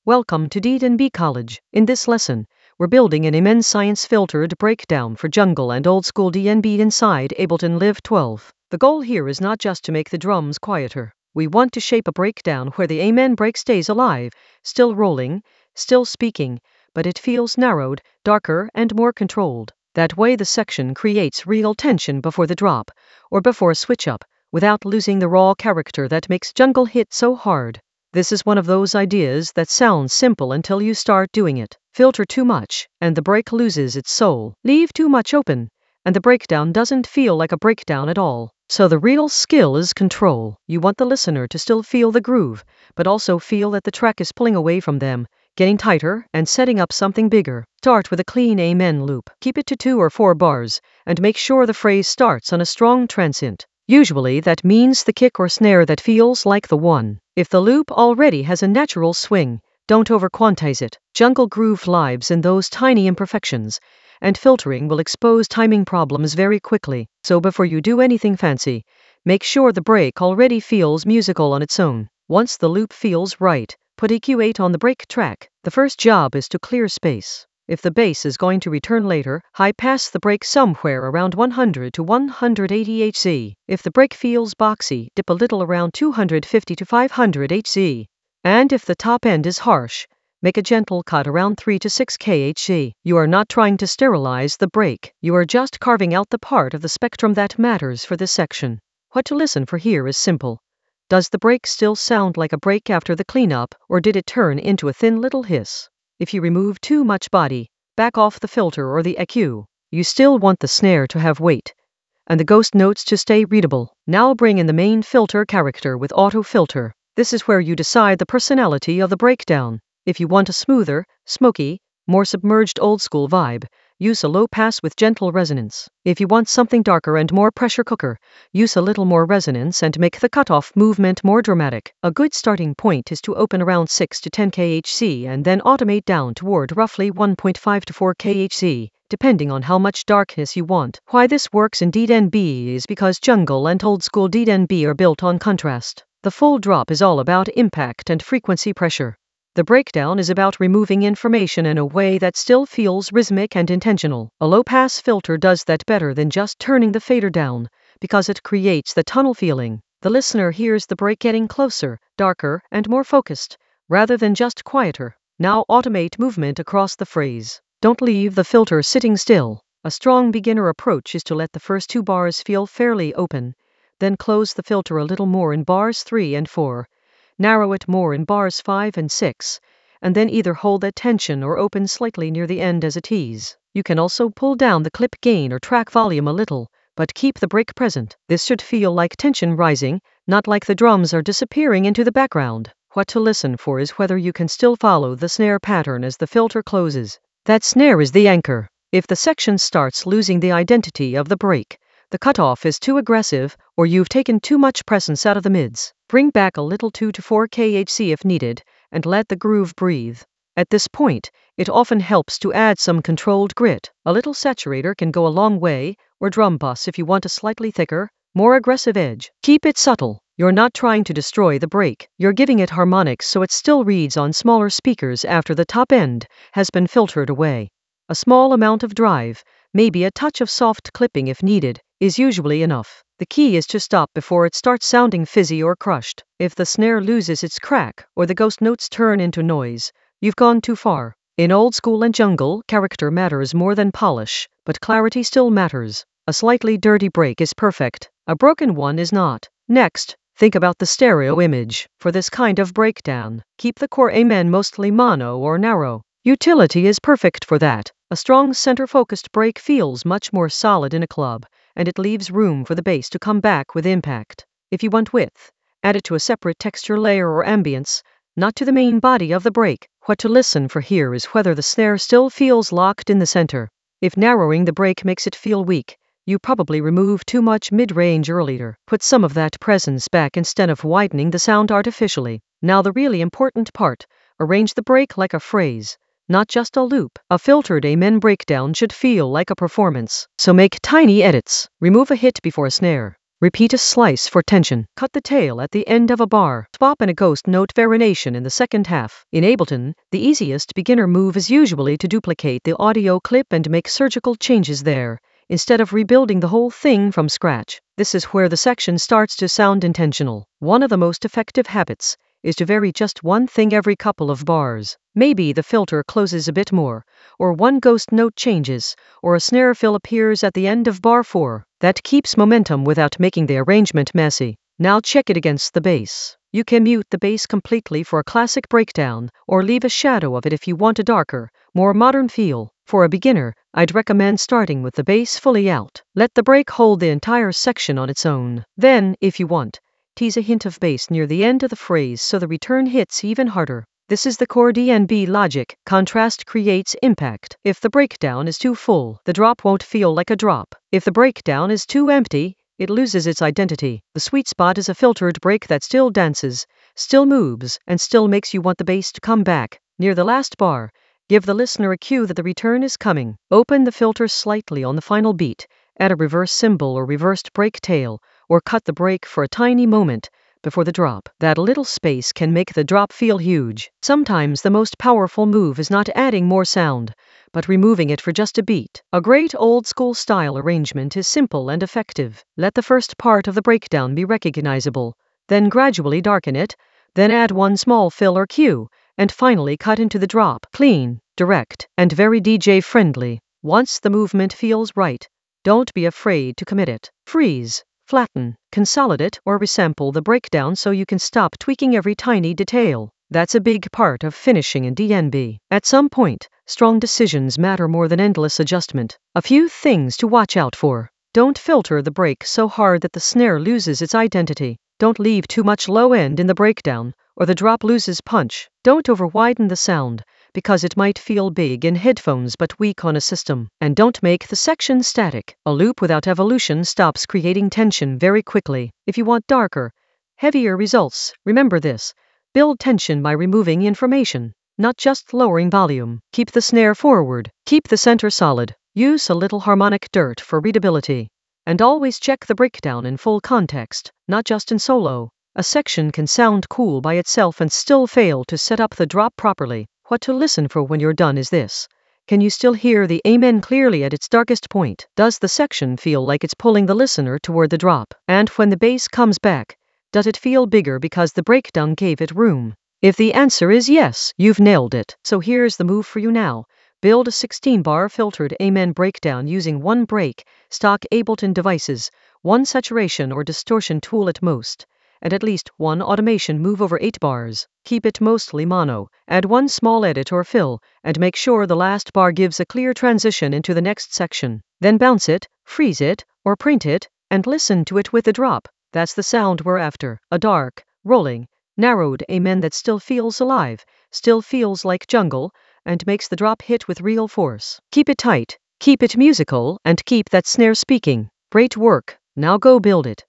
Welcome to D&B College. In this lesson, we're building an immense science filtered breakdown for jungle and old school D&B inside Ableton Live 12. The goal here is not just to make the drums quieter. We want to shape a breakdown where the amen break stays alive, still rolling, still speaking, but it feels narrowed, darker, and more controlled. That way the section creates real tension before the drop, or before a switch up, without losing the raw character that makes jungle hit so hard. This is one of those ideas that sounds simple until you start doing it. Filter too much, and the break loses its soul. Leave too much open, and the breakdown doesn't feel like a breakdown at all. So the real skill is control. You want the listener to still feel the groove, but also feel that the track is pulling away from them, getting tighter, and setting up something bigger. Start with a clean amen loop. Keep it to 2 or 4 bars, and make sure the phrase starts on a strong transient. Usually that means the kick or snare that feels like the one. If the loop already has a natural swing, don't over-quantize it. Jungle groove lives in those tiny imperfections, and filtering will expose timing problems very quickly. So before you do anything fancy, make sure the break already feels musical on its own. Once the loop feels right, put EQ8 on the break track. The first job is to clear space. If the bass is going to return later, high-pass the break somewhere around 100 to 180 Hz. If the break feels boxy, dip a little around 250 to 500 Hz. And if the top end is harsh, make a gentle cut around 3 to 6 kHz. You are not trying to sterilize the break. You are just carving out the part of the spectrum that matters for this section. What to listen for here is simple. Does the break still sound like a break after the cleanup, or did it turn into a thin little hiss? If you remove too much body, back off the filter or the EQ. You still want the snare to have weight, and the ghost notes to stay readable. Now bring in the main filter character with auto filter. This is where you decide the personality of the breakdown. If you want a smoother, smoky, more submerged old school vibe, use a low pass with gentle resonance. If you want something darker and more pressure cooker, use a little more resonance and make the cutoff movement more dramatic. A good starting point is to open around 6 to 10 kHz and then automate down toward roughly 1.5 to 4 kHz, depending on how much darkness you want. Why this works in D&B is because jungle and old school D&B are built on contrast. The full drop is all about impact and frequency pressure. The breakdown is about removing information in a way that still feels rhythmic and intentional. A low-pass filter does that better than just turning the fader down, because it creates the tunnel feeling. The listener hears the break getting closer, darker, and more focused, rather than just quieter. Now automate movement across the phrase. Don't leave the filter sitting still. A strong beginner approach is to let the first 2 bars feel fairly open, then close the filter a little more in bars 3 and 4. Narrow it more in bars 5 and 6, and then either hold that tension or open slightly near the end as a tease. You can also pull down the clip gain or track volume a little, but keep the break present. This should feel like tension rising, not like the drums are disappearing into the background. What to listen for is whether you can still follow the snare pattern as the filter closes. That snare is the anchor. If the section starts losing the identity of the break, the cutoff is too aggressive, or you've taken too much presence out of the mids. Bring back a little 2 to 4 kHz if needed, and let the groove breathe. At this point, it often helps to add some controlled grit. A little saturator can go a long way, or drum bus if you want a slightly thicker, more aggressive edge. Keep it subtle. You're not trying to destroy the break. You're giving it harmonics so it still reads on smaller speakers after the top end has been filtered away. A small amount of drive, maybe a touch of soft clipping if needed, is usually enough. The key is to stop before it starts sounding fizzy or crushed. If the snare loses its crack, or the ghost notes turn into noise, you've gone too far. In old school and jungle, character matters more than polish, but clarity still matters. A slightly dirty break is perfect. A broken one is not. Next, think about the stereo image. For this kind of breakdown, keep the core amen mostly mono or narrow. Utility is perfect for that. A strong center-focused break feels much more solid in a club, and it leaves room for the bass to come back with impact. If you want width, add it to a separate texture layer or ambience, not to the main body of the break. What to listen for here is whether the snare still feels locked in the center. If narrowing the break makes it feel weak, you probably removed too much mid-range earlier. Put some of that presence back instead of widening the sound artificially. Now the really important part, arrange the break like a phrase, not just a loop. A filtered amen breakdown should feel like a performance. So make tiny edits. Remove a hit before a snare. Repeat a slice for tension. Cut the tail at the end of a bar. Swap in a ghost note variation in the second half. In Ableton, the easiest beginner move is usually to duplicate the audio clip and make surgical changes there, instead of rebuilding the whole thing from scratch. This is where the section starts to sound intentional. One of the most effective habits is to vary just one thing every couple of bars. Maybe the filter closes a bit more, or one ghost note changes, or a snare fill appears at the end of bar 4. That keeps momentum without making the arrangement messy. Now check it against the bass. You can mute the bass completely for a classic breakdown, or leave a shadow of it if you want a darker, more modern feel. For a beginner, I'd recommend starting with the bass fully out. Let the break hold the entire section on its own. Then, if you want, tease a hint of bass near the end of the phrase so the return hits even harder. This is the core DnB logic. Contrast creates impact. If the breakdown is too full, the drop won't feel like a drop. If the breakdown is too empty, it loses its identity. The sweet spot is a filtered break that still dances, still moves, and still makes you want the bass to come back. Near the last bar, give the listener a cue that the return is coming. Open the filter slightly on the final beat, add a reverse cymbal or reversed break tail, or cut the break for a tiny moment before the drop. That little space can make the drop feel huge. Sometimes the most powerful move is not adding more sound, but removing it for just a beat. A great old school style arrangement is simple and effective. Let the first part of the breakdown be recognizable, then gradually darken it, then add one small fill or cue, and finally cut into the drop. Clean, direct, and very DJ friendly. Once the movement feels right, don't be afraid to commit it. Freeze, flatten, consolidate, or resample the breakdown so you can stop tweaking every tiny detail. That's a big part of finishing in DnB. At some point, strong decisions matter more than endless adjustment. A few things to watch out for. Don't filter the break so hard that the snare loses its identity. Don't leave too much low end in the breakdown, or the drop loses punch. Don't overwiden the sound, because it might feel big in headphones but weak on a system. And don't make the section static. A loop without evolution stops creating tension very quickly. If you want darker, heavier results, remember this. Build tension by removing information, not just lowering volume. Keep the snare forward. Keep the center solid. Use a little harmonic dirt for readability. And always check the breakdown in full context, not just in solo. A section can sound cool by itself and still fail to set up the drop properly. What to listen for when you're done is this. Can you still hear the amen clearly at its darkest point? Does the section feel like it's pulling the listener toward the drop? And when the bass comes back, does it feel bigger because the breakdown gave it room? If the answer is yes, you've nailed it. So here's the move for you now. Build a 16-bar filtered amen breakdown using one break, stock Ableton devices, one saturation or distortion tool at most, and at least one automation move over 8 bars. Keep it mostly mono, add one small edit or fill, and make sure the last bar gives a clear transition into the next section. Then bounce it, freeze it, or print it, and listen to it with the drop. That's the sound we're after. A dark, rolling, narrowed amen that still feels alive, still feels like jungle, and makes the drop hit with real force. Keep it tight, keep it musical, and keep that snare speaking. Great work. Now go build it.